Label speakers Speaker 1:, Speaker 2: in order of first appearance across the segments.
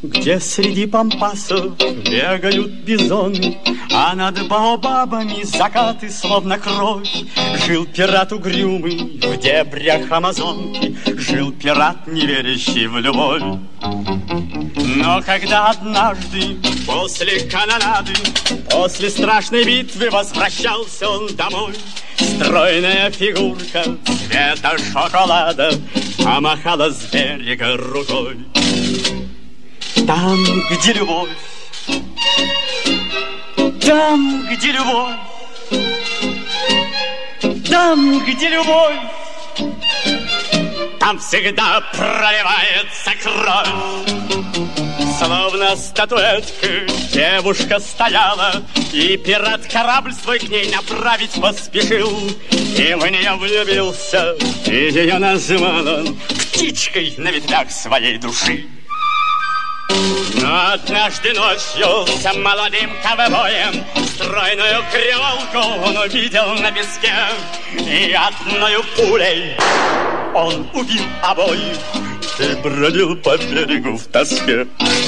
Speaker 1: где среди пампасов бегают бизоны, а над баобабами закаты, словно кровь. Жил пират угрюмый в дебрях Амазонки, жил пират, не верящий в любовь. Но когда однажды после канонады, после страшной битвы возвращался он домой, стройная фигурка цвета шоколада помахала с берега рукой. Там, где любовь, там, где любовь, там, где любовь, там всегда проливается кровь. Словно статуэтка девушка стояла, и пират корабль свой к ней направить поспешил. И в нее влюбился, и ее назвал он птичкой на ветвях своей души. Но однажды ночью с молодым ковбоем стройную креолку он увидел на песке, и одною пулей он убил обоих и бродил по берегу в тоске.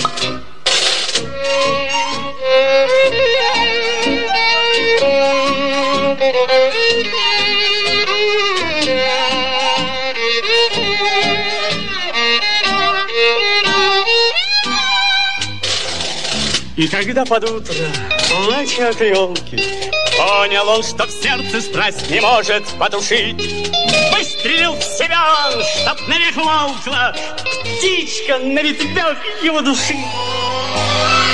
Speaker 1: И когда под утро, плача от елки, понял он, что в сердце страсть не может потушить, выстрелил в себя он, чтоб навек молкла птичка на ветвях его души.